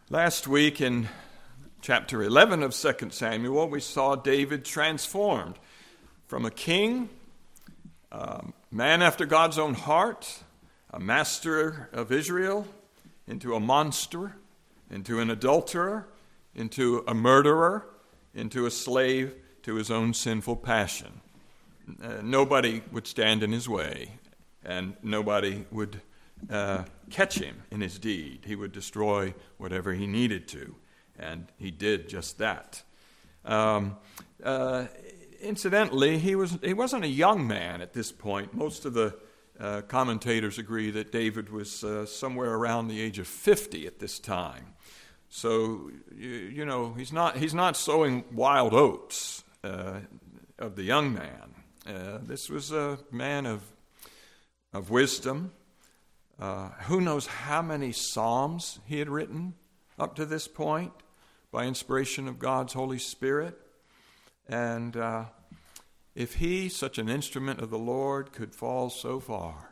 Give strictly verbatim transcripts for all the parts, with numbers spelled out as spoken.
Last week in chapter eleven of Second Samuel, we saw David transformed from a king, a man after God's own heart, a master of Israel, into a monster, into an adulterer, into a murderer, into a slave to his own sinful passion. Uh, nobody would stand in his way, and nobody would uh, catch him in his deed. He would destroy whatever he needed to, and he did just that. Um, uh, incidentally, he was he wasn't a young man at this point. Most of the uh, commentators agree that David was uh, somewhere around the age of fifty at this time. So you, you know he's not he's not sowing wild oats uh, of the young man. Uh, this was a man of of wisdom. Uh, who knows how many psalms he had written up to this point by inspiration of God's Holy Spirit. And uh, if he, such an instrument of the Lord, could fall so far,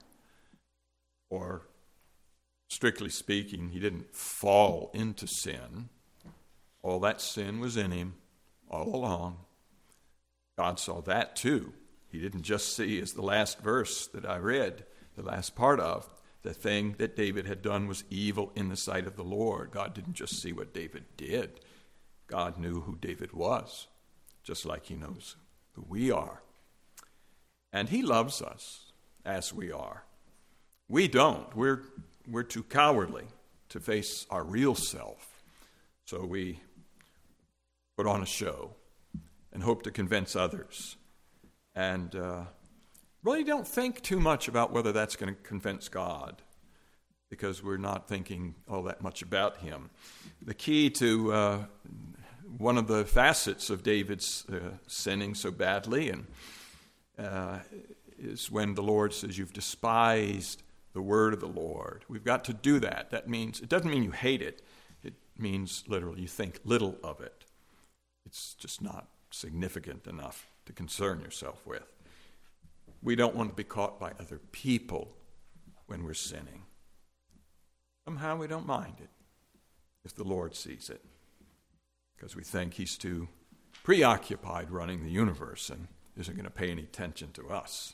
or strictly speaking, he didn't fall into sin. All that sin was in him all along. God saw that too. He didn't just see, as the last verse that I read, the last part of, the thing that David had done was evil in the sight of the Lord. God didn't just see what David did. God knew who David was, just like he knows who we are. And he loves us as we are. We don't. We're, we're too cowardly to face our real self. So we put on a show and hope to convince others. And uh, really don't think too much about whether that's going to convince God, because we're not thinking all that much about him. The key to uh, one of the facets of David's uh, sinning so badly and uh, is when the Lord says, "You've despised the word of the Lord." We've got to do that. That means, it doesn't mean you hate it. It means literally you think little of it. It's just not significant enough to concern yourself with. We don't want to be caught by other people when we're sinning. Somehow we don't mind it if the Lord sees it, because we think he's too preoccupied running the universe and isn't going to pay any attention to us.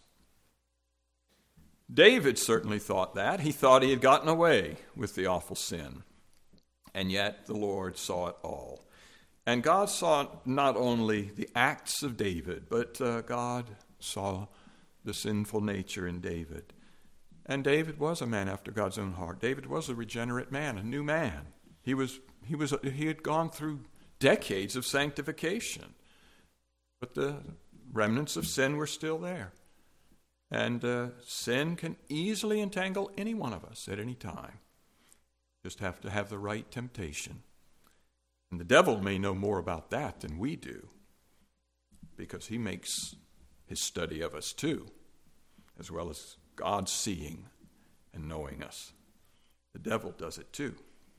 David certainly thought that. He thought he had gotten away with the awful sin, and yet the Lord saw it all. And God saw not only the acts of David, but uh, God saw the sinful nature in David. And David was a man after God's own heart. David was a regenerate man, a new man. He was he was he had gone through decades of sanctification, but the remnants of sin were still there. And uh, sin can easily entangle any one of us at any time. Just have to have the right temptation. And the devil may know more about that than we do, because he makes his study of us too, as well as God seeing and knowing us. The devil does it too.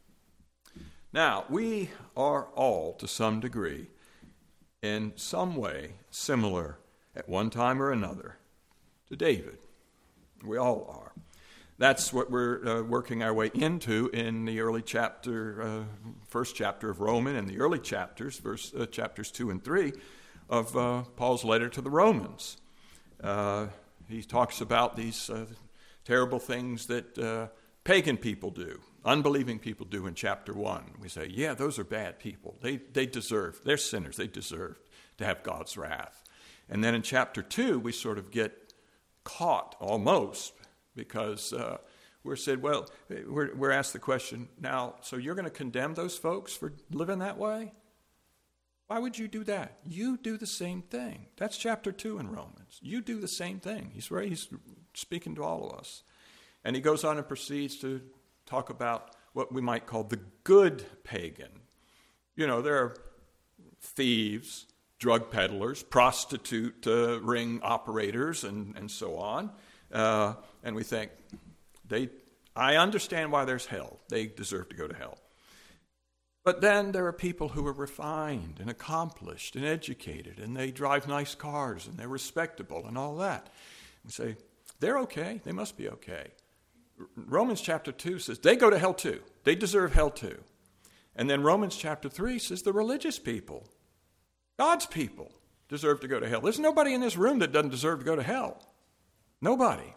Now, we are all, to some degree, in some way similar at one time or another to David. We all are. That's what we're uh, working our way into in the early chapter, uh, first chapter of Romans, and the early chapters, verse uh, chapters two and three of uh, Paul's letter to the Romans. Uh, he talks about these uh, terrible things that uh, pagan people do, unbelieving people do in chapter one. We say, yeah, those are bad people. They they deserve, they're sinners. They deserve to have God's wrath. And then in chapter two, we sort of get caught almost, because uh, we're said, well, we're, we're asked the question, now, so you're going to condemn those folks for living that way? Why would you do that? You do the same thing. That's chapter two in Romans. You do the same thing. He's right. He's speaking to all of us. And he goes on and proceeds to talk about what we might call the good pagan. You know, there are thieves, drug peddlers, prostitute uh, ring operators, and, and so on. Uh, and we think, they. I understand why there's hell. They deserve to go to hell. But then there are people who are refined and accomplished and educated, and they drive nice cars, and they're respectable and all that. We say, they're okay. They must be okay. Romans chapter two says they go to hell too. They deserve hell too. And then Romans chapter three says the religious people, God's people, deserve to go to hell. There's nobody in this room that doesn't deserve to go to hell. Nobody.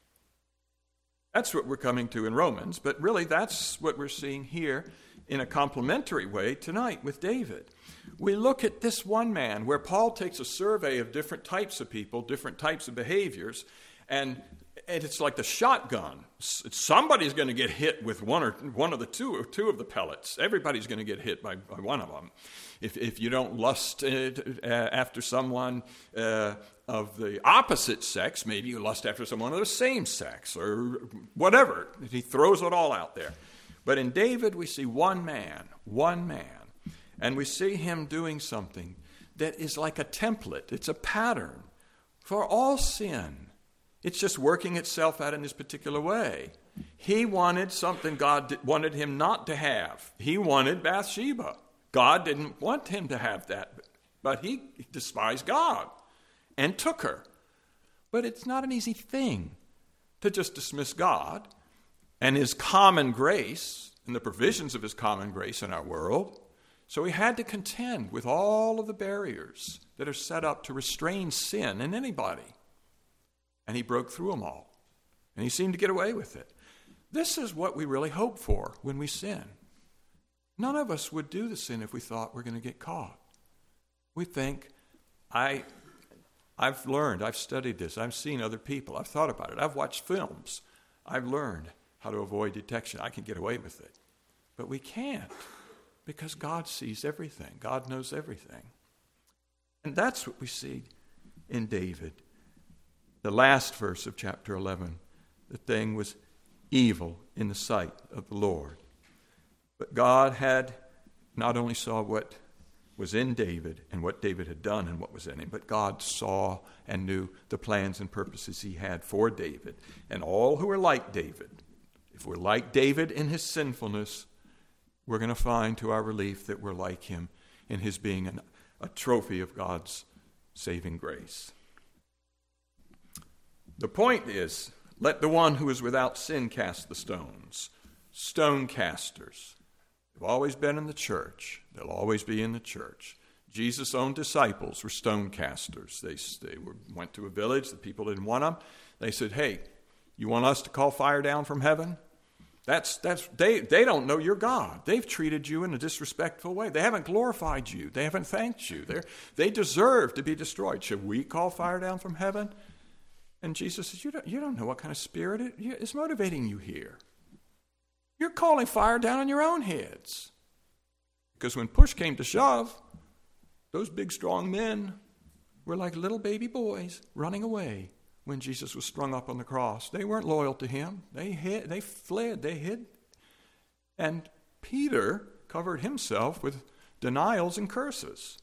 That's what we're coming to in Romans, but really that's what we're seeing here in a complementary way tonight with David. We look at this one man where Paul takes a survey of different types of people, different types of behaviors, and And it's like the shotgun. Somebody's going to get hit with one or one of the two or two of the pellets. Everybody's going to get hit by, by one of them. If if you don't lust uh, after someone uh, of the opposite sex, maybe you lust after someone of the same sex or whatever. He throws it all out there. But in David, we see one man, one man, and we see him doing something that is like a template. It's a pattern for all sin. It's just working itself out in this particular way. He wanted something God wanted him not to have. He wanted Bathsheba. God didn't want him to have that, but he despised God and took her. But it's not an easy thing to just dismiss God and his common grace and the provisions of his common grace in our world. So he had to contend with all of the barriers that are set up to restrain sin in anybody. And he broke through them all. And he seemed to get away with it. This is what we really hope for when we sin. None of us would do the sin if we thought we're going to get caught. We think, I, I've learned, I've studied this, I've seen other people, I've thought about it, I've watched films, I've learned how to avoid detection. I can get away with it. But we can't, because God sees everything. God knows everything. And that's what we see in David. The last verse of chapter eleven, the thing was evil in the sight of the Lord. But God had not only saw what was in David and what David had done and what was in him, but God saw and knew the plans and purposes he had for David. And all who are like David, if we're like David in his sinfulness, we're going to find to our relief that we're like him in his being an, a trophy of God's saving grace. The point is, let the one who is without sin cast the stones. Stone casters. They've always been in the church. They'll always be in the church. Jesus' own disciples were stone casters. They, they were, went to a village. The people didn't want them. They said, hey, you want us to call fire down from heaven? That's that's they, they don't know you're God. They've treated you in a disrespectful way. They haven't glorified you. They haven't thanked you. They're, they deserve to be destroyed. Should we call fire down from heaven? And Jesus says, you don't, you don't know what kind of spirit it is motivating you here. You're calling fire down on your own heads. Because when push came to shove, those big, strong men were like little baby boys running away when Jesus was strung up on the cross. They weren't loyal to him. They hid, they fled, they hid. And Peter covered himself with denials and curses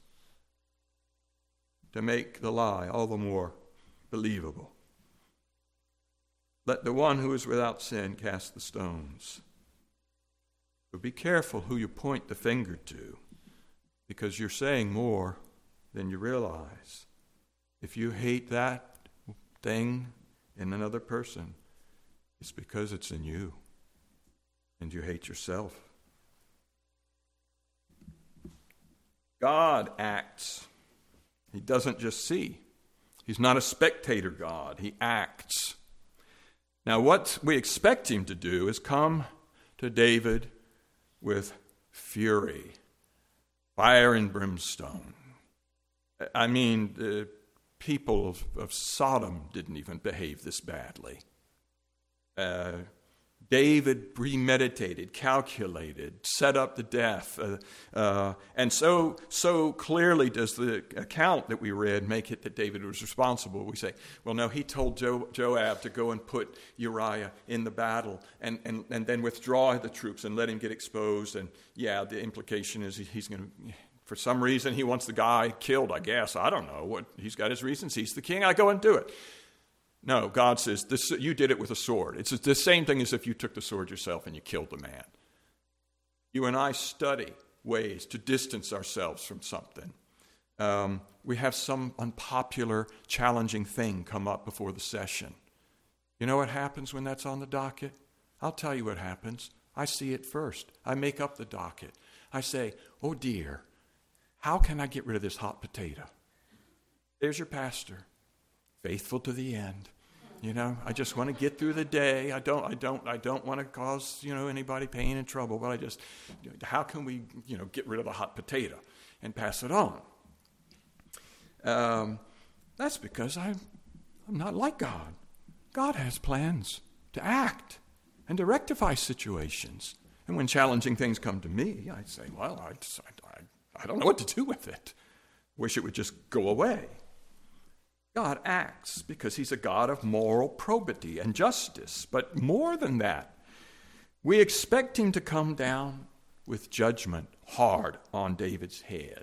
to make the lie all the more believable. Let the one who is without sin cast the stones. But be careful who you point the finger to, because you're saying more than you realize. If you hate that thing in another person, it's because it's in you, and you hate yourself. God acts. He doesn't just see. He's not a spectator God. He acts. Now, what we expect him to do is come to David with fury, fire and brimstone. I mean, the people of, of Sodom didn't even behave this badly. Uh, David premeditated, calculated, set up the death. Uh, uh, and so so clearly does the account that we read make it that David was responsible. We say, well, no, he told jo- Joab to go and put Uriah in the battle and, and, and then withdraw the troops and let him get exposed. And yeah, the implication is he, he's going to, for some reason, he wants the guy killed, I guess. I don't know. What he's got his reasons. He's the king. I go and do it. No, God says, this, you did it with a sword. It's the same thing as if you took the sword yourself and you killed the man. You and I study ways to distance ourselves from something. Um, we have some unpopular, challenging thing come up before the session. You know what happens when that's on the docket? I'll tell you what happens. I see it first. I make up the docket. I say, oh dear, how can I get rid of this hot potato? There's your pastor, faithful to the end. You know, I just want to get through the day. I don't, I don't, I don't want to cause, you know, anybody pain and trouble. But I just, how can we, you know, get rid of the hot potato and pass it on? Um, that's because I'm, I'm not like God. God has plans to act and to rectify situations. And when challenging things come to me, I say, well, I, just, I, I, I don't know what to do with it. Wish it would just go away. God acts because he's a God of moral probity and justice. But more than that, we expect him to come down with judgment hard on David's head.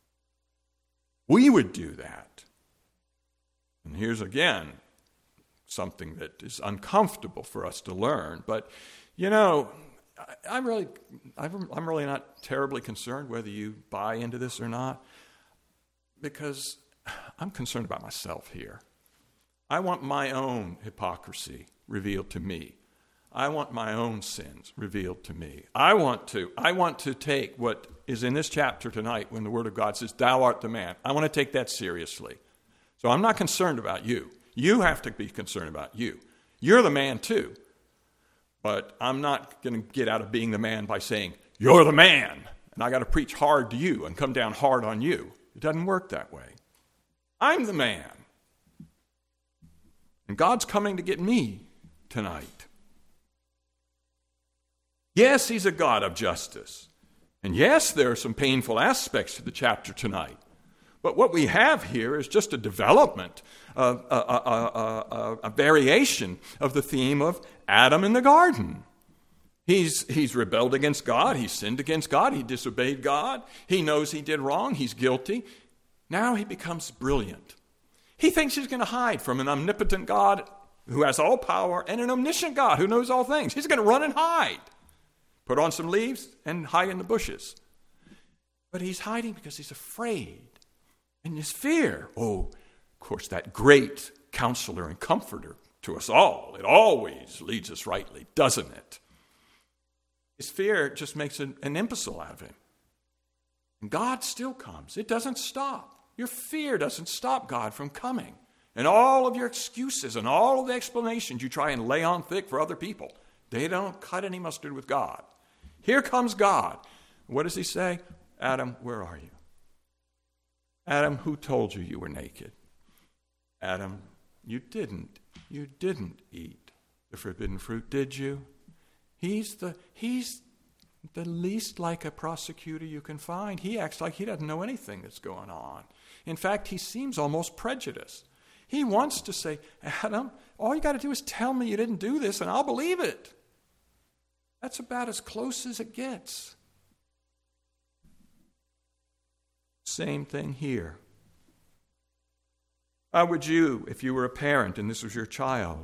We would do that. And here's again something that is uncomfortable for us to learn. But, you know, I, I'm really, I'm, I'm really not terribly concerned whether you buy into this or not, because I'm concerned about myself here. I want my own hypocrisy revealed to me. I want my own sins revealed to me. I want to, I want to take what is in this chapter tonight when the Word of God says, thou art the man. I want to take that seriously. So I'm not concerned about you. You have to be concerned about you. You're the man too. But I'm not going to get out of being the man by saying, you're the man, and I got to preach hard to you and come down hard on you. It doesn't work that way. I'm the man. And God's coming to get me tonight. Yes, he's a God of justice. And yes, there are some painful aspects to the chapter tonight. But what we have here is just a development, a, a, a, a, a variation of the theme of Adam in the garden. He's, he's rebelled against God. He's sinned against God. He disobeyed God. He knows he did wrong. He's guilty. Now he becomes brilliant. He thinks he's going to hide from an omnipotent God who has all power and an omniscient God who knows all things. He's going to run and hide. Put on some leaves and hide in the bushes. But he's hiding because he's afraid. And his fear, oh, of course, that great counselor and comforter to us all. It always leads us rightly, doesn't it? His fear just makes an, an imbecile out of him. And God still comes. It doesn't stop. Your fear doesn't stop God from coming. And all of your excuses and all of the explanations you try and lay on thick for other people, they don't cut any mustard with God. Here comes God. What does he say? Adam, where are you? Adam, who told you you were naked? Adam, you didn't. You didn't eat the forbidden fruit, did you? He's the he's the least like a prosecutor you can find. He acts like he doesn't know anything that's going on. In fact, he seems almost prejudiced. He wants to say, Adam, all you got to do is tell me you didn't do this and I'll believe it. That's about as close as it gets. Same thing here. How would you, if you were a parent and this was your child,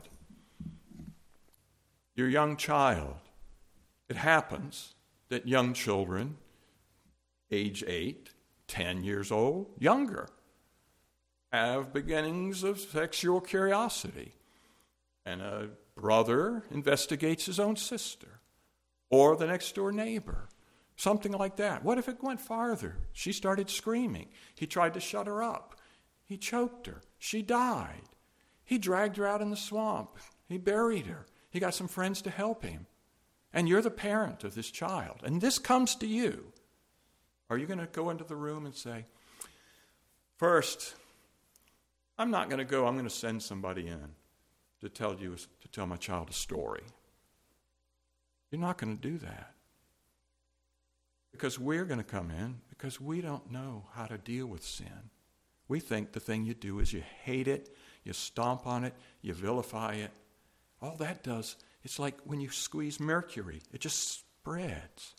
your young child, it happens that young children, age eight, ten years old, younger, have beginnings of sexual curiosity. And a brother investigates his own sister or the next door neighbor. Something like that. What if it went farther? She started screaming. He tried to shut her up. He choked her. She died. He dragged her out in the swamp. He buried her. He got some friends to help him. And you're the parent of this child. And this comes to you. Are you going to go into the room and say, first, I'm not going to go. I'm going to send somebody in to tell you, to tell my child a story. You're not going to do that. Because we're going to come in because we don't know how to deal with sin. We think the thing you do is you hate it, you stomp on it, you vilify it. All that does, it's like when you squeeze mercury, it just spreads.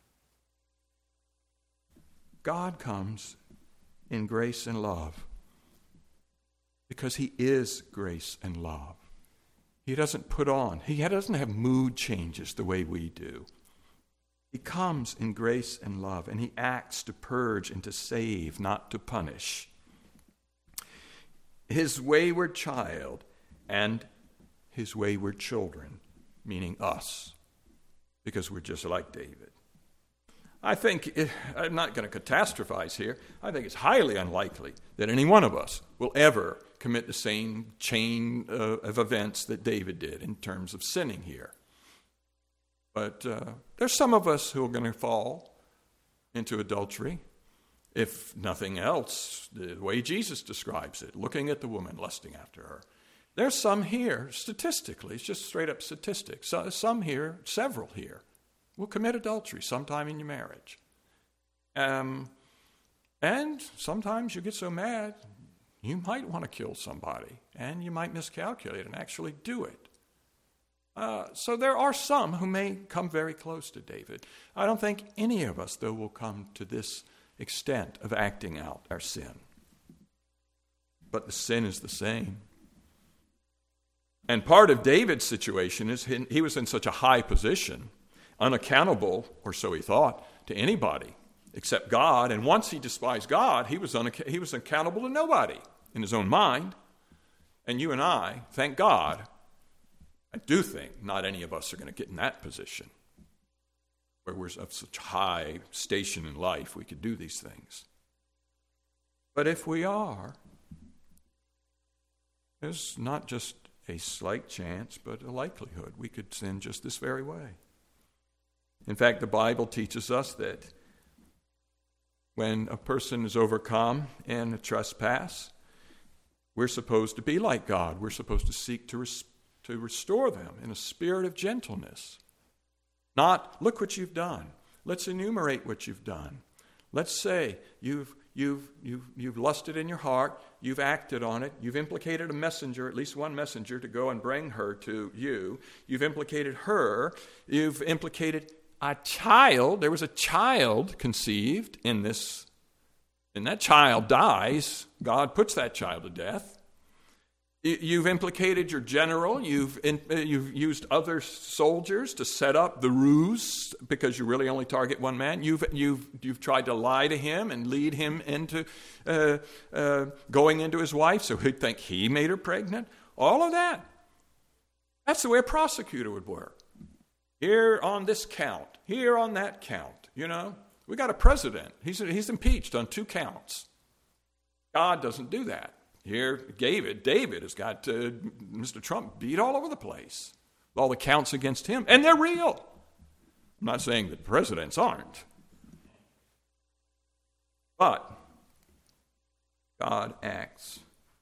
God comes in grace and love because he is grace and love. He doesn't put on, he doesn't have mood changes the way we do. He comes in grace and love, and he acts to purge and to save, not to punish. His wayward child and his wayward children, meaning us, because we're just like David. I think, I'm not going to catastrophize here, I think it's highly unlikely that any one of us will ever commit the same chain uh, of events that David did in terms of sinning here. But uh, there's some of us who are going to fall into adultery, if nothing else, the way Jesus describes it, looking at the woman, lusting after her. There's some here, statistically, it's just straight up statistics, so, some here, several here, will commit adultery sometime in your marriage. Um, and sometimes you get so mad, you might want to kill somebody, and you might miscalculate and actually do it. Uh, so there are some who may come very close to David. I don't think any of us, though, will come to this extent of acting out our sin. But the sin is the same. And part of David's situation is he, he was in such a high position, unaccountable, or so he thought, to anybody except God. And once he despised God, he was, unac- he was accountable to nobody in his own mind. And you and I, thank God, I do think not any of us are going to get in that position where we're of such high station in life we could do these things. But if we are, there's not just a slight chance, but a likelihood we could sin just this very way. In fact, the Bible teaches us that when a person is overcome in a trespass, we're supposed to be like God. We're supposed to seek to, res- to restore them in a spirit of gentleness. Not, look what you've done. Let's enumerate what you've done. Let's say you've You've, you've, you've lusted in your heart, you've acted on it, you've implicated a messenger, at least one messenger, to go and bring her to you. You've implicated her. You've implicated a child. There was a child conceived in this, and that child dies. God puts that child to death. You've implicated your general. You've in, you've used other soldiers to set up the ruse because you really only target one man. You've you've you've tried to lie to him and lead him into uh, uh, going into his wife, so he'd think he made her pregnant. All of that. That's the way a prosecutor would work. Here on this count, here on that count. You know, we got a president. He's he's impeached on two counts. God doesn't do that. Here, David, David has got uh, Mister Trump beat all over the place. All the counts against him, and they're real. I'm not saying that presidents aren't. But God acts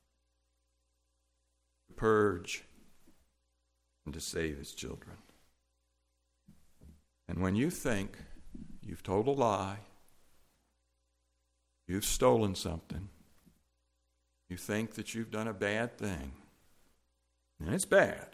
to purge and to save his children. And when you think you've told a lie, you've stolen something, you think that you've done a bad thing, and it's bad.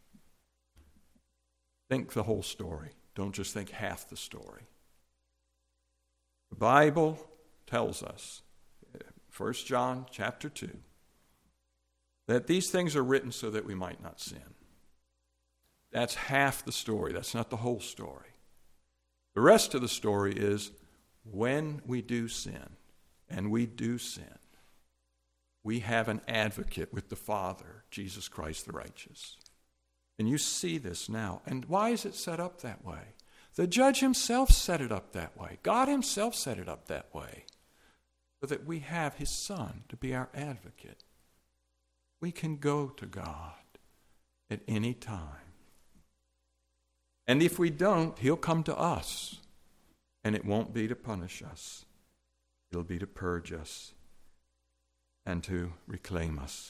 Think the whole story. Don't just think half the story. The Bible tells us, First John chapter two, that these things are written so that we might not sin. That's half the story. That's not the whole story. The rest of the story is when we do sin, and we do sin, we have an advocate with the Father, Jesus Christ the righteous. And you see this now. And why is it set up that way? The judge himself set it up that way. God himself set it up that way. So that we have his Son to be our advocate. We can go to God at any time. And if we don't, he'll come to us. And it won't be to punish us. It'll be to purge us and to reclaim us.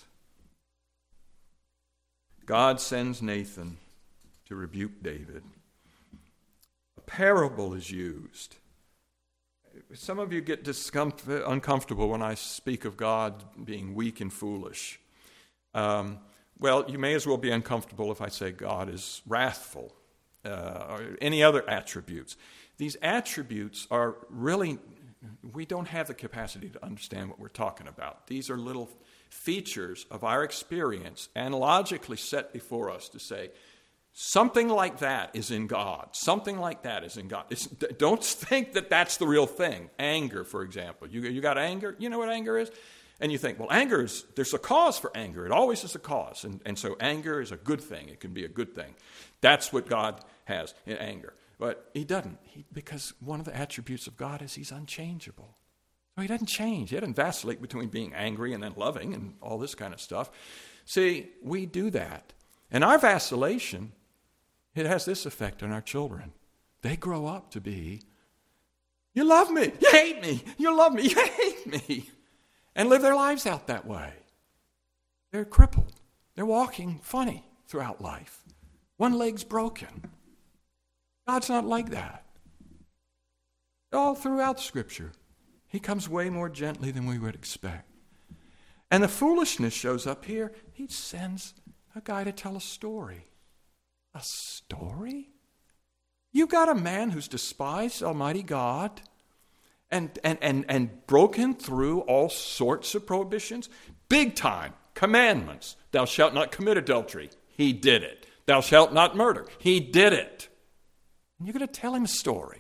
God sends Nathan to rebuke David. A parable is used. Some of you get discomfort, uncomfortable when I speak of God being weak and foolish. Um, well, you may as well be uncomfortable if I say God is wrathful, uh, or any other attributes. These attributes are really, we don't have the capacity to understand what we're talking about. These are little features of our experience analogically set before us to say, something like that is in God. Something like that is in God. It's, don't think that that's the real thing. Anger, for example. You, you got anger? You know what anger is? And you think, well, anger is, there's a cause for anger. It always is a cause. And, and so anger is a good thing. It can be a good thing. That's what God has in anger. But he doesn't, he, because one of the attributes of God is he's unchangeable. So he doesn't change. He doesn't vacillate between being angry and then loving and all this kind of stuff. See, we do that. And our vacillation, it has this effect on our children. They grow up to be, you love me, you hate me, you love me, you hate me. And live their lives out that way. They're crippled. They're walking funny throughout life. One leg's broken. God's not like that. All throughout Scripture, he comes way more gently than we would expect. And the foolishness shows up here. He sends a guy to tell a story. A story? You got a man who's despised Almighty God and, and, and, and broken through all sorts of prohibitions, big time commandments. Thou shalt not commit adultery. He did it. Thou shalt not murder. He did it. And you're going to tell him a story.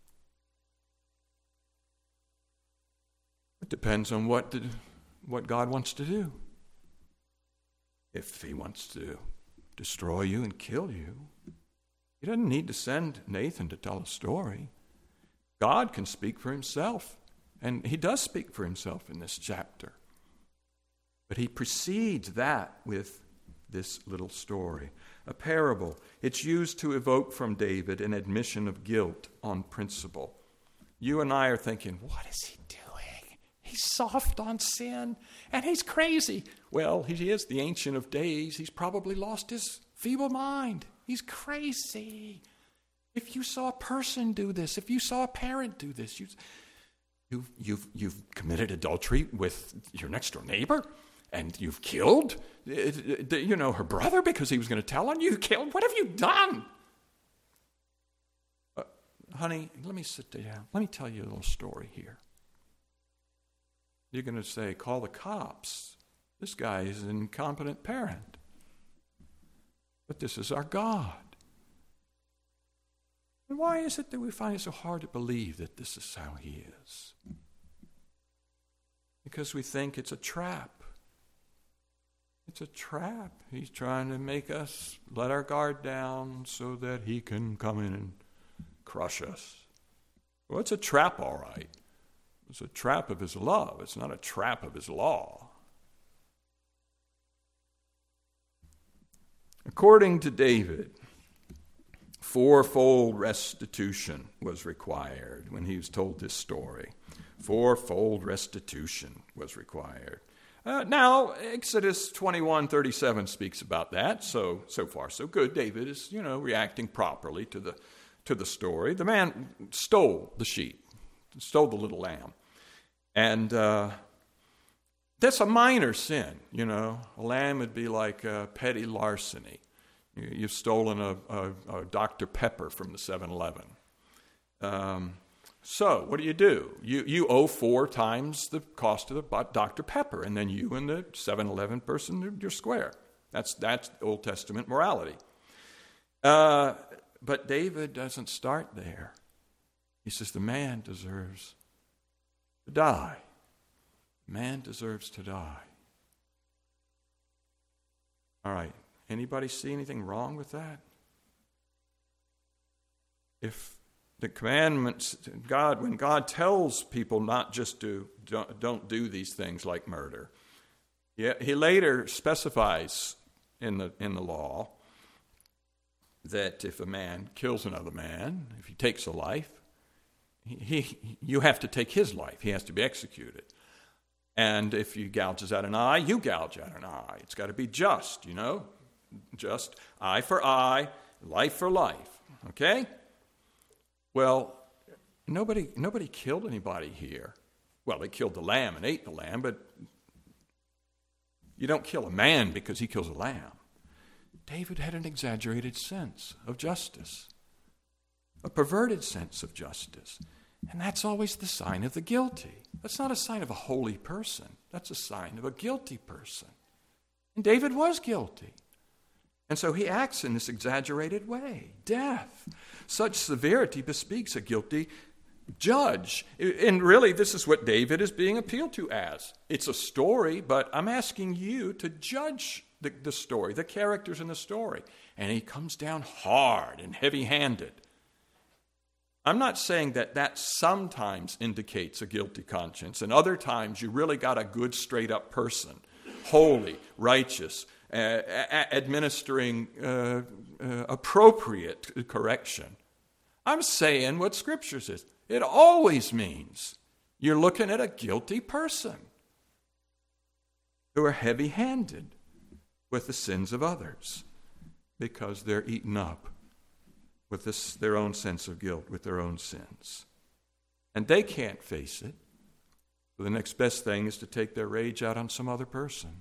It depends on what, the, what God wants to do. If he wants to destroy you and kill you, he doesn't need to send Nathan to tell a story. God can speak for himself, and he does speak for himself in this chapter. But he precedes that with this little story, a parable. It's used to evoke from David an admission of guilt on principle. You and I are thinking, what is he doing? He's soft on sin, and he's crazy. Well, he is the Ancient of Days. He's probably lost his feeble mind. He's crazy. If you saw a person do this, if you saw a parent do this, you, you've, you've, you've committed adultery with your next-door neighbor, and you've killed, you know, her brother because he was going to tell on you. You killed. What have you done? Uh, honey, let me sit down. Let me tell you a little story here. You're going to say, call the cops. This guy is an incompetent parent. But this is our God. And why is it that we find it so hard to believe that this is how he is? Because we think it's a trap. It's a trap. He's trying to make us let our guard down so that he can come in and crush us. Well, it's a trap, all right. It's a trap of his love. It's not a trap of his law. According to David, fourfold restitution was required when he was told this story. Fourfold restitution was required. Uh, now, Exodus twenty-one thirty-seven speaks about that, so so far so good. David is, you know, reacting properly to the to the story. The man stole the sheep, stole the little lamb, and uh, that's a minor sin, you know. A lamb would be like uh, petty larceny. You, you've stolen a, a, a Doctor Pepper from the seven eleven. Um, So, what do you do? You you owe four times the cost of the Doctor Pepper, and then you and the seven eleven person, you're square. That's that's Old Testament morality. Uh, but David doesn't start there. He says the man deserves to die. Man deserves to die. All right. Anybody see anything wrong with that? If the commandments, God, when God tells people not just to, don't, don't do these things like murder, yeah, he later specifies in the in the law that if a man kills another man, if he takes a life, he, he you have to take his life. He has to be executed. And if he gouges out an eye, you gouge out an eye. It's got to be just, you know, just eye for eye, life for life. Okay. Well, nobody nobody killed anybody here. Well, they killed the lamb and ate the lamb, but you don't kill a man because he kills a lamb. David had an exaggerated sense of justice, a perverted sense of justice, and that's always the sign of the guilty. That's not a sign of a holy person. That's a sign of a guilty person. And David was guilty. And so he acts in this exaggerated way. Death. Such severity bespeaks a guilty judge. And really, this is what David is being appealed to as. It's a story, but I'm asking you to judge the, the story, the characters in the story. And he comes down hard and heavy-handed. I'm not saying that that sometimes indicates a guilty conscience, and other times you really got a good, straight-up person, holy, righteous, uh, a- administering uh, uh, appropriate correction. I'm saying what Scripture says. It always means you're looking at a guilty person who are heavy-handed with the sins of others because they're eaten up with this, their own sense of guilt, with their own sins. And they can't face it. So the next best thing is to take their rage out on some other person.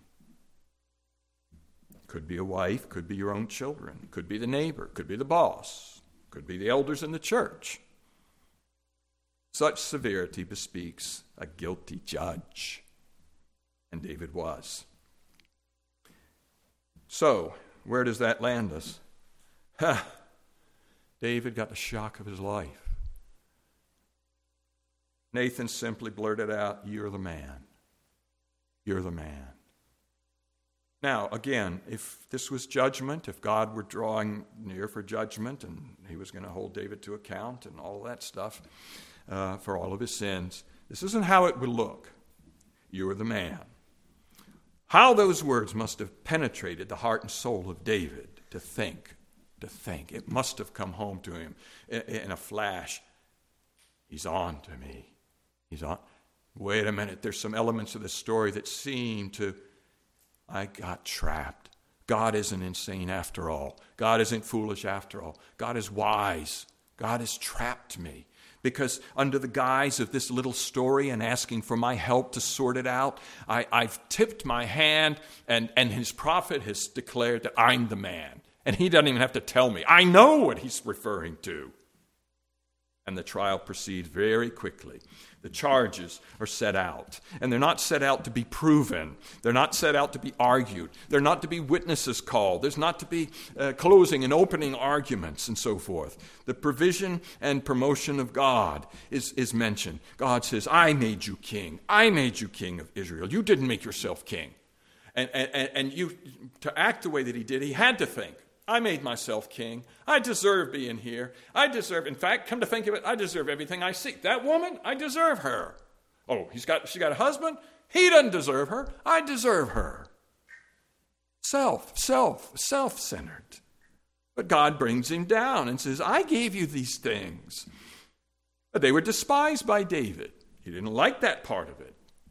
Could be a wife, could be your own children, could be the neighbor, could be the boss, could be the elders in the church. Such severity bespeaks a guilty judge. And David was. So, where does that land us? Ha! David got the shock of his life. Nathan simply blurted out, "You're the man. You're the man." Now, again, if this was judgment, if God were drawing near for judgment and he was going to hold David to account and all that stuff uh, for all of his sins, this isn't how it would look. "You're the man." How those words must have penetrated the heart and soul of David to think. To think. It must have come home to him in a flash. He's on to me. He's on. Wait a minute. There's some elements of this story that seem to, I got trapped. God isn't insane after all. God isn't foolish after all. God is wise. God has trapped me. Because under the guise of this little story and asking for my help to sort it out, I, I've tipped my hand and, and his prophet has declared that I'm the man. And he doesn't even have to tell me. I know what he's referring to. And the trial proceeds very quickly. The charges are set out. And they're not set out to be proven. They're not set out to be argued. They're not to be witnesses called. There's not to be uh, closing and opening arguments and so forth. The provision and promotion of God is, is mentioned. God says, "I made you king. I made you king of Israel. You didn't make yourself king." And, and, and you, to act the way that he did, he had to think, "I made myself king. I deserve being here. I deserve, in fact, come to think of it, I deserve everything I seek. That woman, I deserve her. Oh, he's got, she got a husband? He doesn't deserve her. I deserve her." Self, self, self-centered. But God brings him down and says, "I gave you these things." But they were despised by David. He didn't like that part of it.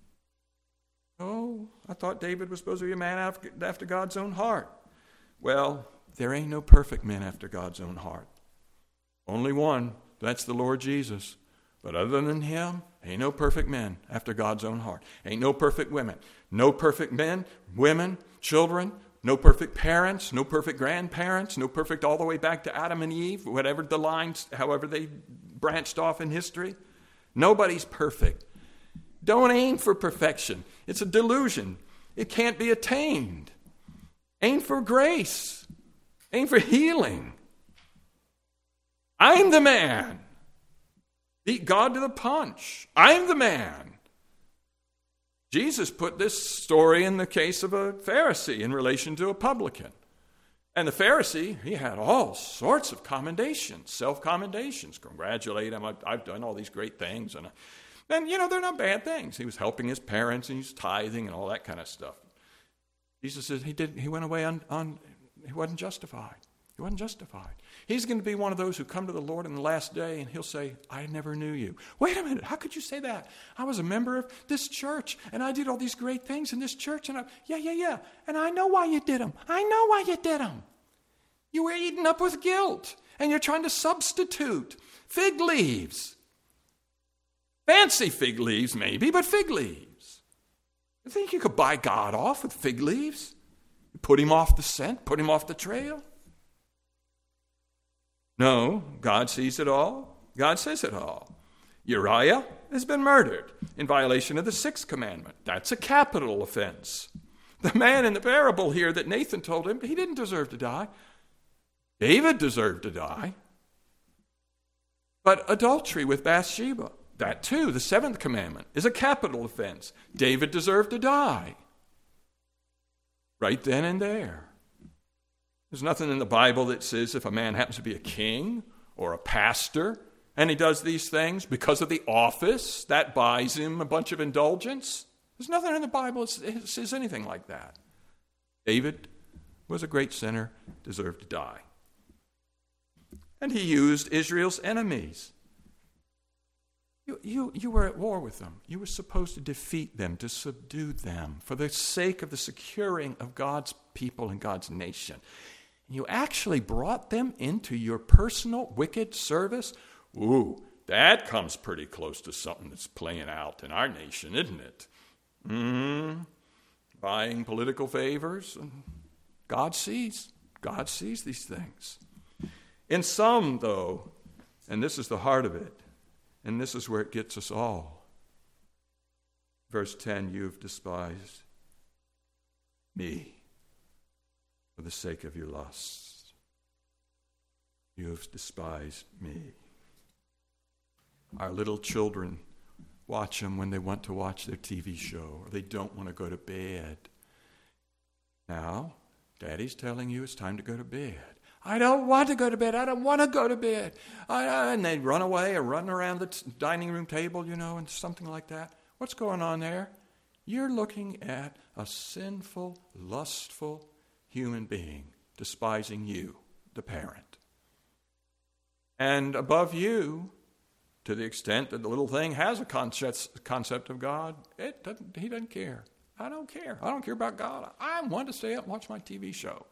Oh, I thought David was supposed to be a man after, after God's own heart. Well, there ain't no perfect men after God's own heart. Only one. That's the Lord Jesus. But other than him, ain't no perfect men after God's own heart. Ain't no perfect women. No perfect men, women, children. No perfect parents. No perfect grandparents. No perfect all the way back to Adam and Eve. Whatever the lines, however they branched off in history. Nobody's perfect. Don't aim for perfection. It's a delusion. It can't be attained. Aim for grace. Aim for healing. I'm the man. Beat God to the punch. I'm the man. Jesus put this story in the case of a Pharisee in relation to a publican. And the Pharisee, he had all sorts of commendations, self-commendations. Congratulate him. I've, I've done all these great things. And, and, you know, they're not bad things. He was helping his parents and he was tithing and all that kind of stuff. Jesus says he did. He went away on... on He wasn't justified. He wasn't justified. He's going to be one of those who come to the Lord in the last day and he'll say, "I never knew you." Wait a minute. How could you say that? I was a member of this church and I did all these great things in this church. And I, yeah, yeah, yeah. And I know why you did them. I know why you did them. You were eaten up with guilt and you're trying to substitute fig leaves. Fancy fig leaves maybe, but fig leaves. You think you could buy God off with fig leaves? Put him off the scent? Put him off the trail? No, God sees it all. God says it all. Uriah has been murdered in violation of the sixth commandment. That's a capital offense. The man in the parable here that Nathan told him, he didn't deserve to die. David deserved to die. But adultery with Bathsheba, that too, the seventh commandment, is a capital offense. David deserved to die. Right then and there. There's nothing in the Bible that says if a man happens to be a king or a pastor and he does these things because of the office, that buys him a bunch of indulgence. There's nothing in the Bible that says anything like that. David was a great sinner, deserved to die. And he used Israel's enemies. You, you, you were at war with them. You were supposed to defeat them, to subdue them, for the sake of the securing of God's people and God's nation. You actually brought them into your personal wicked service? Ooh, that comes pretty close to something that's playing out in our nation, isn't it? Mm-hmm. Buying political favors. God sees. God sees these things. In some, though, and this is the heart of it, and this is where it gets us all. Verse ten, you've despised me for the sake of your lusts. You've despised me. Our little children watch them when they want to watch their T V show, or they don't want to go to bed. Now, Daddy's telling you it's time to go to bed. I don't want to go to bed. I don't want to go to bed. I, I, and they run away or run around the t- dining room table, you know, and something like that. What's going on there? You're looking at a sinful, lustful human being despising you, the parent. And above you, to the extent that the little thing has a concept, concept of God, it doesn't, he doesn't care. I don't care. I don't care about God. I want to stay up and watch my T V show.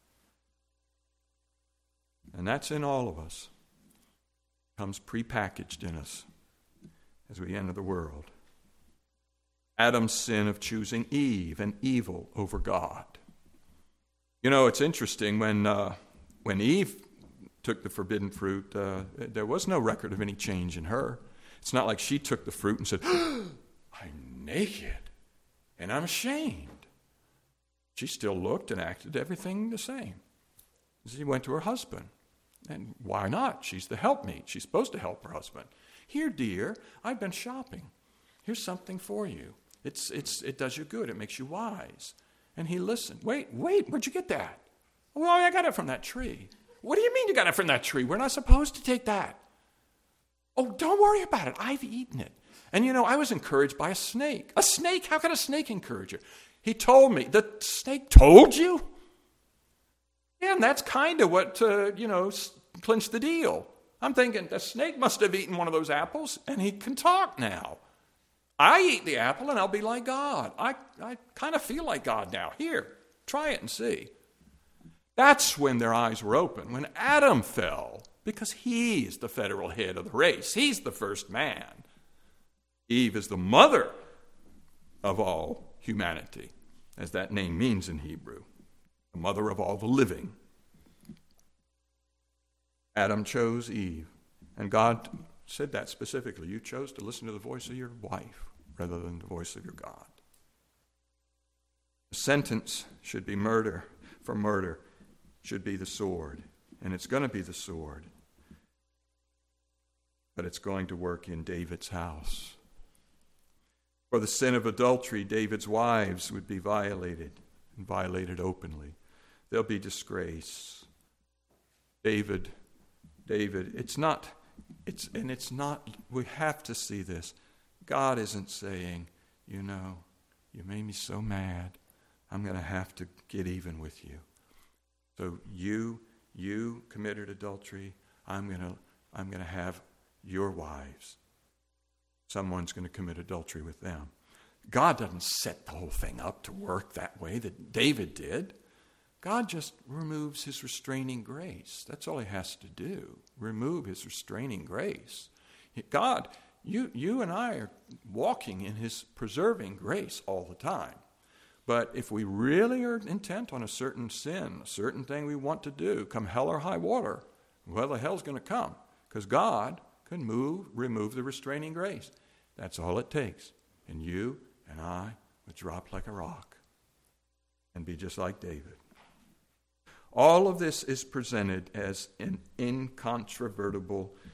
And that's in all of us. Comes prepackaged in us as we enter the world. Adam's sin of choosing Eve and evil over God. You know, it's interesting, when uh, when Eve took the forbidden fruit, uh, there was no record of any change in her. It's not like she took the fruit and said, I'm naked and I'm ashamed. She still looked and acted everything the same. She went to her husband. And why not? She's the helpmeet. She's supposed to help her husband. Here, dear, I've been shopping. Here's something for you. It's it's it does you good. It makes you wise. And he listened. Wait, wait, where'd you get that? Well, I got it from that tree. What do you mean you got it from that tree? We're not supposed to take that. Oh, don't worry about it. I've eaten it. And you know, I was encouraged by a snake. A snake? How can a snake encourage you? He told me. The snake told you? And that's kind of what, uh, you know, clinched the deal. I'm thinking, the snake must have eaten one of those apples, and he can talk now. I eat the apple, and I'll be like God. I, I kind of feel like God now. Here, try it and see. That's when their eyes were open, when Adam fell, because he's the federal head of the race. He's the first man. Eve is the mother of all humanity, as that name means in Hebrew. The mother of all the living. Adam chose Eve. And God said that specifically. You chose to listen to the voice of your wife rather than the voice of your God. The sentence should be murder. For murder should be the sword. And it's going to be the sword. But it's going to work in David's house. For the sin of adultery, David's wives would be violated, and violated openly. There'll be disgrace. David, David, it's not, it's and it's not, we have to see this. God isn't saying, you know, you made me so mad, I'm going to have to get even with you. So you, you committed adultery, I'm going to, I'm going to have your wives. Someone's going to commit adultery with them. God doesn't set the whole thing up to work that way that David did. God just removes his restraining grace. That's all he has to do. Remove his restraining grace. God, you, you and I are walking in his preserving grace all the time. But if we really are intent on a certain sin, a certain thing we want to do, come hell or high water, well, the hell's going to come. Because God can move, remove the restraining grace. That's all it takes. And you and I would drop like a rock and be just like David. All of this is presented as an incontrovertible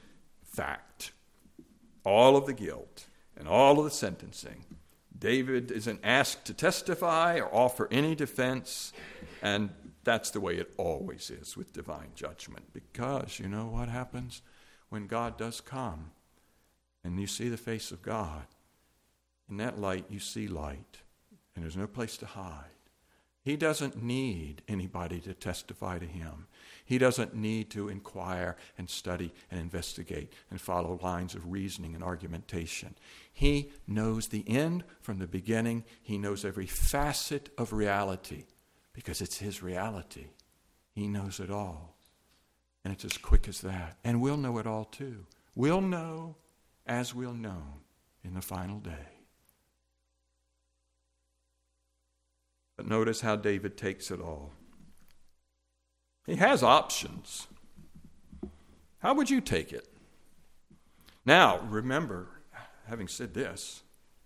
fact. All of the guilt and all of the sentencing. David isn't asked to testify or offer any defense, and that's the way it always is with divine judgment. Because you know what happens when God does come and you see the face of God? In that light, you see light, and there's no place to hide. He doesn't need anybody to testify to him. He doesn't need to inquire and study and investigate and follow lines of reasoning and argumentation. He knows the end from the beginning. He knows every facet of reality because it's his reality. He knows it all. And it's as quick as that. And we'll know it all too. We'll know as we'll know in the final day. But notice how David takes it all. He has options. How would you take it? Now, remember, having said this,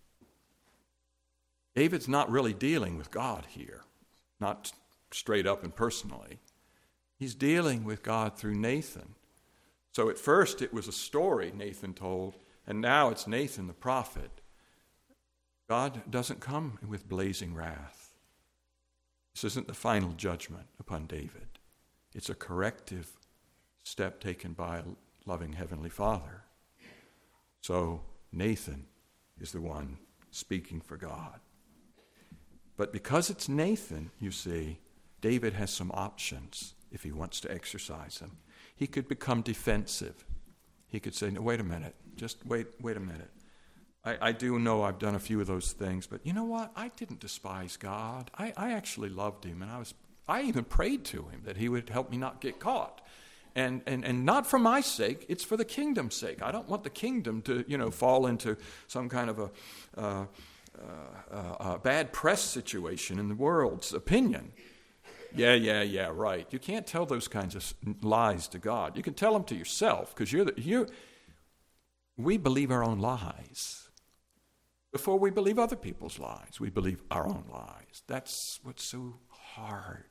David's not really dealing with God here, not straight up and personally. He's dealing with God through Nathan. So at first it was a story Nathan told, and now it's Nathan the prophet. God doesn't come with blazing wrath. This isn't the final judgment upon David. It's a corrective step taken by a loving Heavenly Father. So Nathan is the one speaking for God. But because it's Nathan, you see, David has some options if he wants to exercise them. He could become defensive. He could say, no, wait a minute, just wait, wait a minute. I, I do know I've done a few of those things, but you know what? I didn't despise God. I, I actually loved him, and I was I even prayed to him that he would help me not get caught. And, and and not for my sake, it's for the kingdom's sake. I don't want the kingdom to, you know, fall into some kind of a, uh, uh, uh, a bad press situation in the world's opinion. Yeah, yeah, yeah, right. You can't tell those kinds of lies to God. You can tell them to yourself, because you're the, you. We believe our own lies before we believe other people's lies. We believe our own lies. That's what's so hard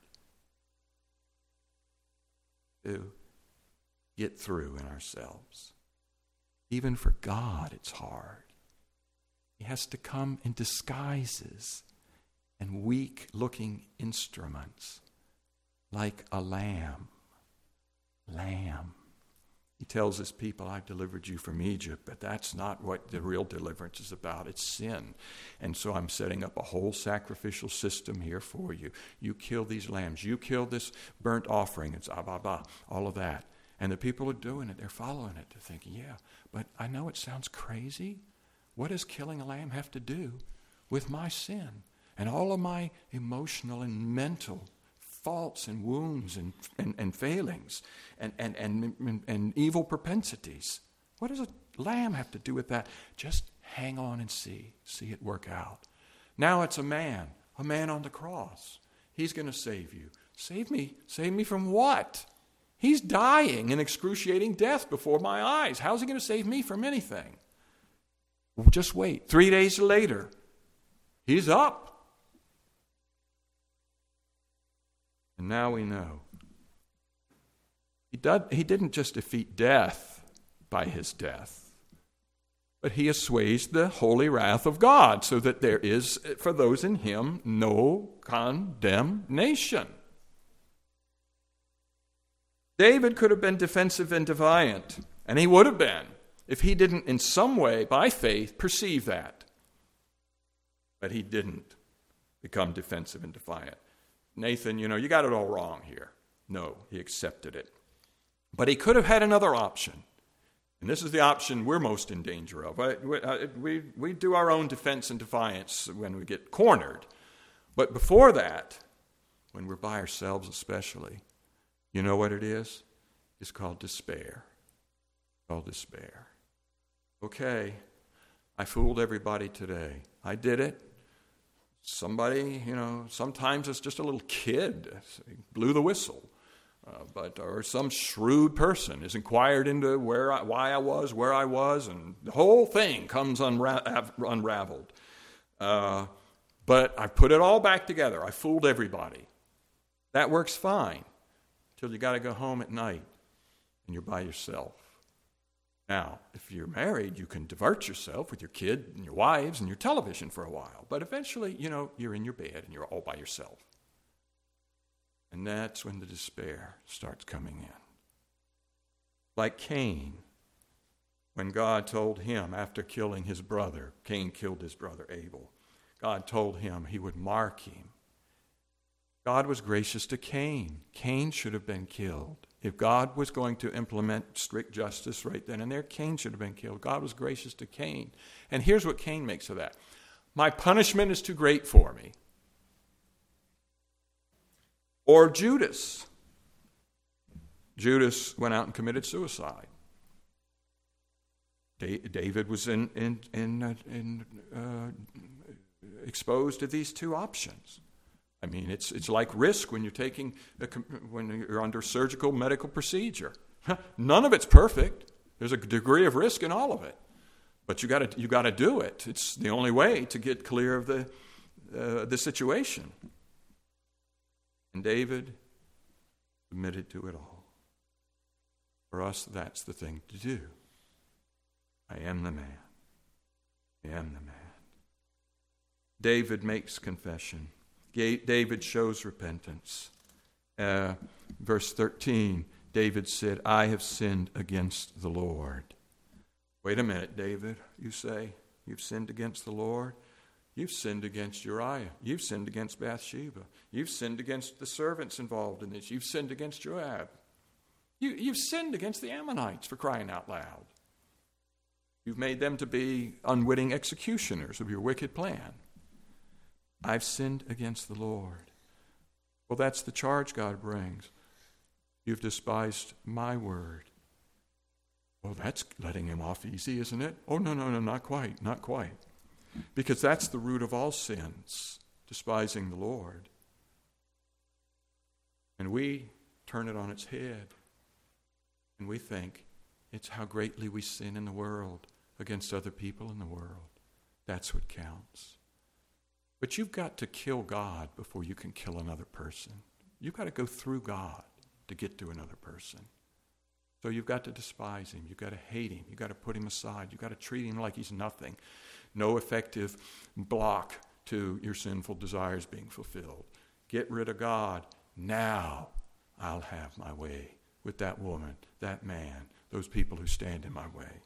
to get through in ourselves. Even for God, it's hard. He has to come in disguises and weak-looking instruments, like a lamb. Lamb. He tells his people, I've delivered you from Egypt, but that's not what the real deliverance is about. It's sin. And so I'm setting up a whole sacrificial system here for you. You kill these lambs. You kill this burnt offering. It's ah, bah, bah, all of that. And the people are doing it. They're following it. They're thinking, yeah, but I know it sounds crazy. What does killing a lamb have to do with my sin and all of my emotional and mental faults and wounds and, and, and failings and, and, and, and, and evil propensities? What does a lamb have to do with that? Just hang on and see. See it work out. Now it's a man, a man on the cross. He's going to save you. Save me? Save me from what? He's dying in excruciating death before my eyes. How's he going to save me from anything? Well, just wait. Three days later, he's up. And now we know. He, did, he didn't just defeat death by his death, but he assuaged the holy wrath of God so that there is, for those in him, no condemnation. David could have been defensive and defiant, and he would have been if he didn't in some way, by faith, perceive that. But he didn't become defensive and defiant. Nathan, you know, you got it all wrong here. No, he accepted it. But he could have had another option. And this is the option we're most in danger of. We, we, we do our own defense and defiance when we get cornered. But before that, when we're by ourselves especially, you know what it is? It's called despair. It's called despair. Okay, I fooled everybody today. I did it. Somebody, you know, sometimes it's just a little kid blew the whistle, uh, but or some shrewd person has inquired into where I, why I was, where I was, and the whole thing comes unra- unraveled. Uh, but I put it all back together. I fooled everybody. That works fine till you got to go home at night and you're by yourself. Now, if you're married, you can divert yourself with your kid and your wives and your television for a while. But eventually, you know, you're in your bed and you're all by yourself. And that's when the despair starts coming in. Like Cain, when God told him after killing his brother, Cain killed his brother Abel. God told him he would mark him. God was gracious to Cain. Cain should have been killed. If God was going to implement strict justice right then and there, Cain should have been killed. God was gracious to Cain. And here's what Cain makes of that. My punishment is too great for me. Or Judas. Judas went out and committed suicide. David was in, in, in, uh, in, uh, exposed to these two options. I mean, it's it's like risk when you're taking a, when you're under surgical medical procedure. None of it's perfect. There's a degree of risk in all of it, but you got to you got to do it. It's the only way to get clear of the uh, the situation. And David submitted to it all. For us, that's the thing to do. I am the man. I am the man. David makes confession. David shows repentance. Uh, verse thirteen, David said, I have sinned against the Lord. Wait a minute, David, you say, you've sinned against the Lord? You've sinned against Uriah. You've sinned against Bathsheba. You've sinned against the servants involved in this. You've sinned against Joab. You, you've sinned against the Ammonites, for crying out loud. You've made them to be unwitting executioners of your wicked plan. I've sinned against the Lord. Well, that's the charge God brings. You've despised my word. Well, that's letting him off easy, isn't it? Oh, no, no, no, not quite, not quite. Because that's the root of all sins, despising the Lord. And we turn it on its head. And we think it's how greatly we sin in the world against other people in the world. That's what counts. But you've got to kill God before you can kill another person. You've got to go through God to get to another person. So you've got to despise him. You've got to hate him. You've got to put him aside. You've got to treat him like he's nothing. No effective block to your sinful desires being fulfilled. Get rid of God. Now I'll have my way with that woman, that man, those people who stand in my way.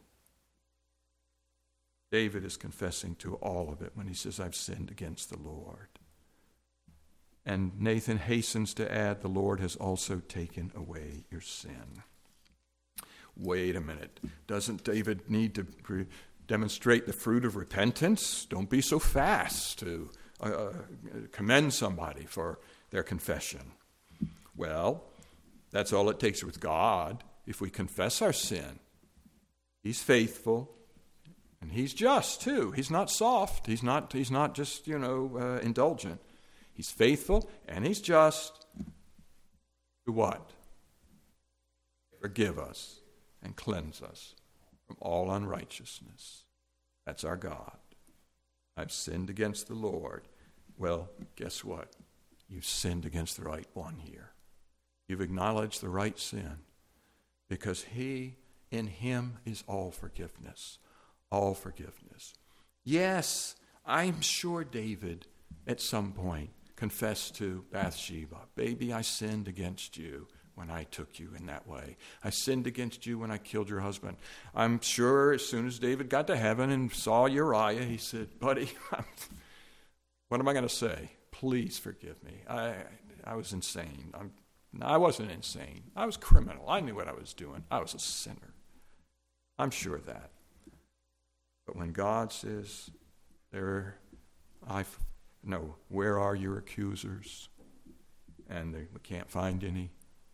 David is confessing to all of it when he says, I've sinned against the Lord. And Nathan hastens to add, the Lord has also taken away your sin. Wait a minute. Doesn't David need to pre- demonstrate the fruit of repentance? Don't be so fast to uh, commend somebody for their confession. Well, that's all it takes with God. If we confess our sin, he's faithful. And he's just, too. He's not soft. He's not, he's not just, you know, uh, indulgent. He's faithful and he's just. To what? Forgive us and cleanse us from all unrighteousness. That's our God. I've sinned against the Lord. Well, guess what? You've sinned against the right one here. You've acknowledged the right sin because he, in him is all forgiveness. All forgiveness. Yes, I'm sure David at some point confessed to Bathsheba, baby, I sinned against you when I took you in that way. I sinned against you when I killed your husband. I'm sure as soon as David got to heaven and saw Uriah, he said, buddy, what am I going to say? Please forgive me. I I was insane. I'm, I wasn't insane. I was criminal. I knew what I was doing. I was a sinner. I'm sure of that. But when God says, "There, I no, where are your accusers?" and they, we can't find any,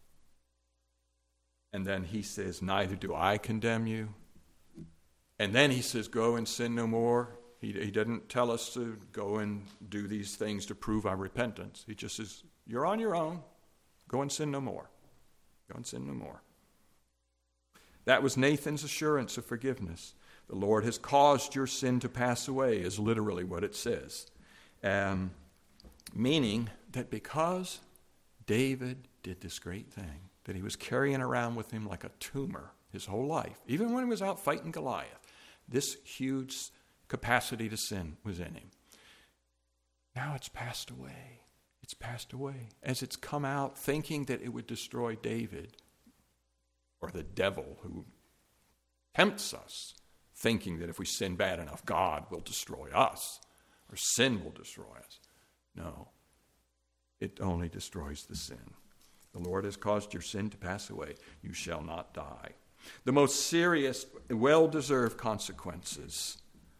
and then He says, "Neither do I condemn you," and then He says, "Go and sin no more." He, he didn't tell us to go and do these things to prove our repentance. He just says, "You're on your own. Go and sin no more. Go and sin no more." That was Nathan's assurance of forgiveness. The Lord has caused your sin to pass away, is literally what it says. Um, meaning that because David did this great thing, that he was carrying around with him like a tumor, his whole life. Even when he was out fighting Goliath, this huge capacity to sin was in him. Now it's passed away. It's passed away. As it's come out thinking that it would destroy David, or the devil who tempts us, thinking that if we sin bad enough, God will destroy us, or sin will destroy us. No, it only destroys the sin. The Lord has caused your sin to pass away. You shall not die. The most serious, well-deserved consequences,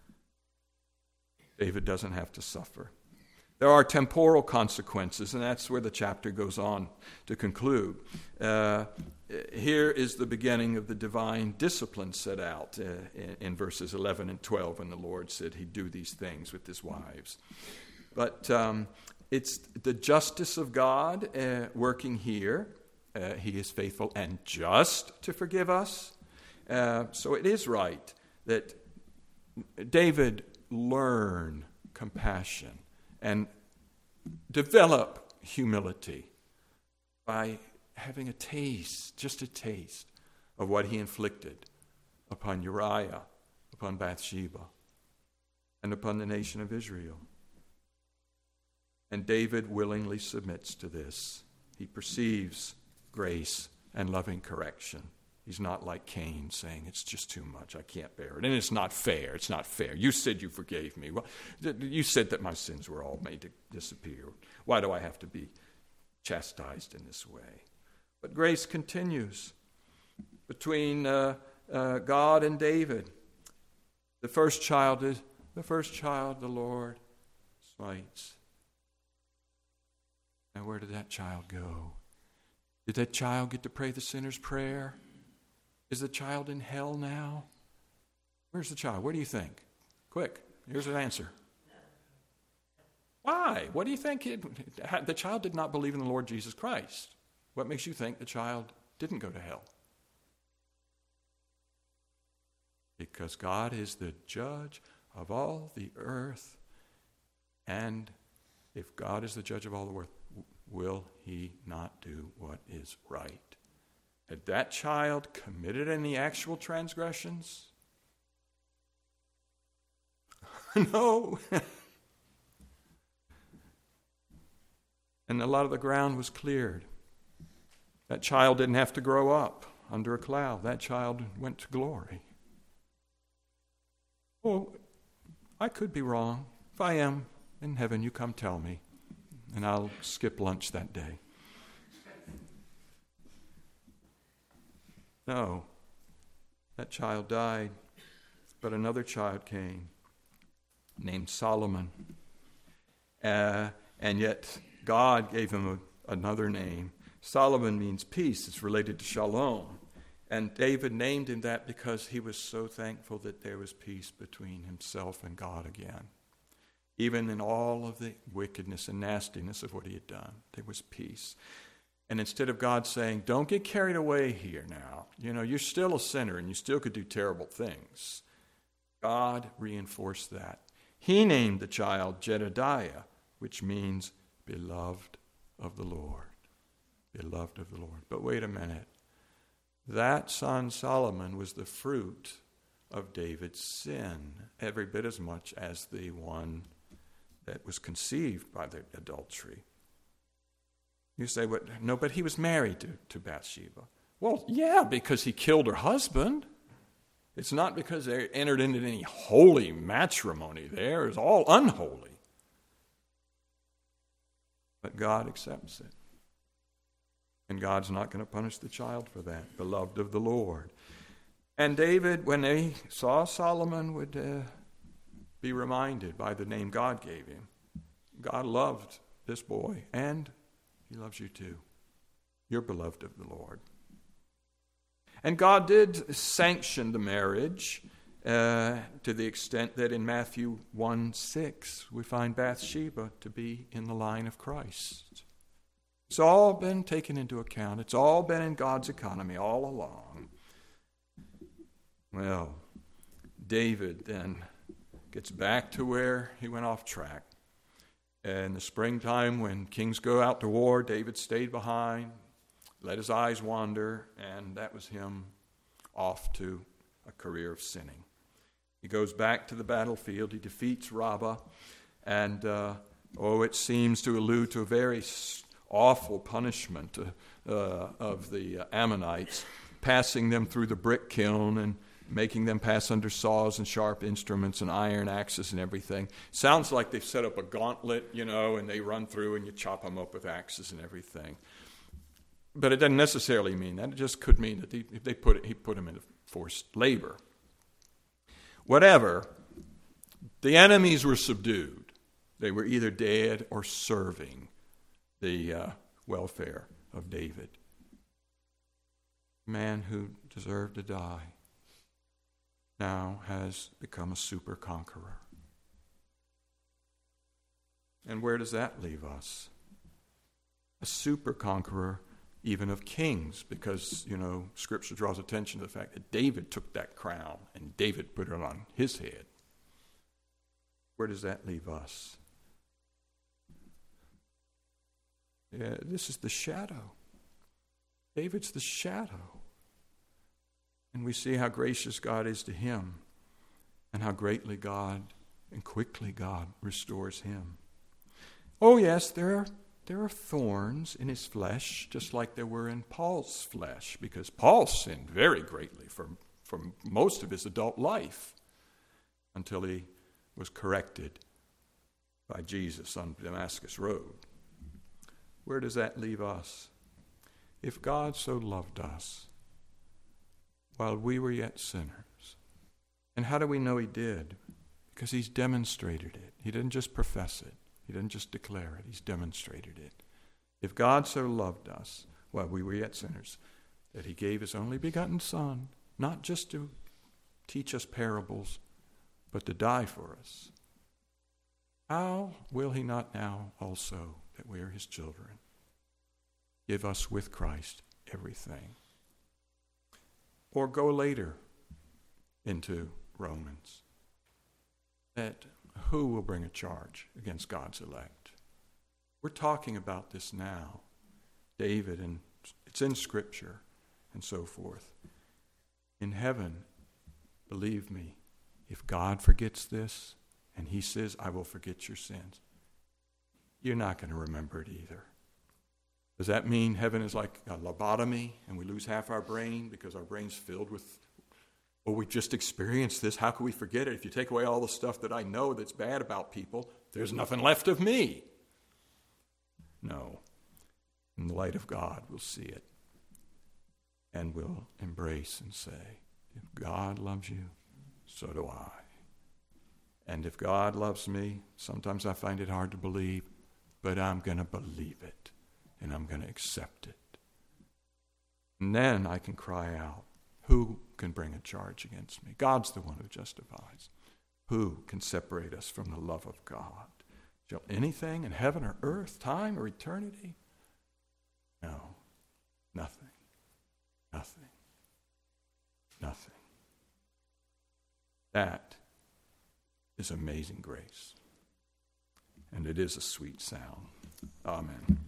David doesn't have to suffer. There are temporal consequences, and that's where the chapter goes on to conclude. Uh, here is the beginning of the divine discipline set out uh, in, in verses eleven and twelve, when the Lord said he'd do these things with his wives. But um, it's the justice of God uh, working here. Uh, he is faithful and just to forgive us. Uh, so it is right that David learn compassion and develop humility by having a taste, just a taste, of what he inflicted upon Uriah, upon Bathsheba, and upon the nation of Israel. And David willingly submits to this. He perceives grace and loving correction. He's not like Cain saying, it's just too much, I can't bear it. And it's not fair, it's not fair. You said you forgave me. Well, you said that my sins were all made to disappear. Why do I have to be chastised in this way? But grace continues between uh, uh, God and David. The first child is, the first child the Lord smites. Now where did that child go? Did that child get to pray the sinner's prayer? Is the child in hell now? Where's the child? Where do you think? Quick, here's an answer. Why? What do you think? It, the child did not believe in the Lord Jesus Christ. What makes you think the child didn't go to hell? Because God is the judge of all the earth. And if God is the judge of all the earth, will he not do what is right? Had that child committed any actual transgressions? No. And a lot of the ground was cleared. That child didn't have to grow up under a cloud. That child went to glory. Oh, I could be wrong. If I am in heaven, you come tell me, and I'll skip lunch that day. No, that child died, but another child came named Solomon. Uh, and yet God gave him a, another name. Solomon means peace. It's related to shalom. And David named him that because he was so thankful that there was peace between himself and God again. Even in all of the wickedness and nastiness of what he had done, there was peace. And instead of God saying, don't get carried away here now, you know, you're still a sinner and you still could do terrible things, God reinforced that. He named the child Jedediah, which means beloved of the Lord. Beloved of the Lord. But wait a minute. That son Solomon was the fruit of David's sin, every bit as much as the one that was conceived by the adultery. You say, what? No, but he was married to, to Bathsheba. Well, yeah, because he killed her husband. It's not because they entered into any holy matrimony there. It's all unholy. But God accepts it. And God's not going to punish the child for that, beloved of the Lord. And David, when they saw Solomon, would uh, be reminded by the name God gave him. God loved this boy, and he loves you too. You're beloved of the Lord. And God did sanction the marriage uh, to the extent that in Matthew one six we find Bathsheba to be in the line of Christ. It's all been taken into account. It's all been in God's economy all along. Well, David then gets back to where he went off track. In the springtime, when kings go out to war, David stayed behind, let his eyes wander, and that was him off to a career of sinning. He goes back to the battlefield. He defeats Rabbah. And, uh, oh, it seems to allude to a very awful punishment uh, uh, of the Ammonites, passing them through the brick kiln and making them pass under saws and sharp instruments and iron axes and everything. Sounds like they've set up a gauntlet, you know, and they run through and you chop them up with axes and everything. But it doesn't necessarily mean that. It just could mean that he, if they put it, he put them into forced labor. Whatever, the enemies were subdued. They were either dead or serving the uh, welfare of David. Man who deserved to die now has become a super conqueror. And where does that leave us? A super conqueror even of kings, because, you know, Scripture draws attention to the fact that David took that crown and David put it on his head. Where does that leave us? Yeah, this is the shadow. David's the shadow. And we see how gracious God is to him and how greatly God and quickly God restores him. Oh, yes, there are, there are thorns in his flesh, just like there were in Paul's flesh, because Paul sinned very greatly for, for most of his adult life until he was corrected by Jesus on Damascus Road. Where does that leave us? If God so loved us while we were yet sinners, and how do we know he did? Because he's demonstrated it. He didn't just profess it. He didn't just declare it. He's demonstrated it. If God so loved us while we were yet sinners, that he gave his only begotten Son, not just to teach us parables, but to die for us, how will he not now also, that we are his children, give us with Christ everything? Or go later into Romans, that who will bring a charge against God's elect? We're talking about this now. David, and it's in Scripture and so forth. In heaven, believe me, if God forgets this and he says, I will forget your sins, you're not going to remember it either. Does that mean heaven is like a lobotomy and we lose half our brain because our brain's filled with, well, we just experienced this, how can we forget it? If you take away all the stuff that I know that's bad about people, there's nothing left of me. No. In the light of God, we'll see it. And we'll embrace and say, if God loves you, so do I. And if God loves me, sometimes I find it hard to believe, but I'm going to believe it. And I'm going to accept it. And then I can cry out, who can bring a charge against me? God's the one who justifies. Who can separate us from the love of God? Shall anything in heaven or earth, time or eternity? No, nothing, nothing, nothing. That is amazing grace. And it is a sweet sound. Amen.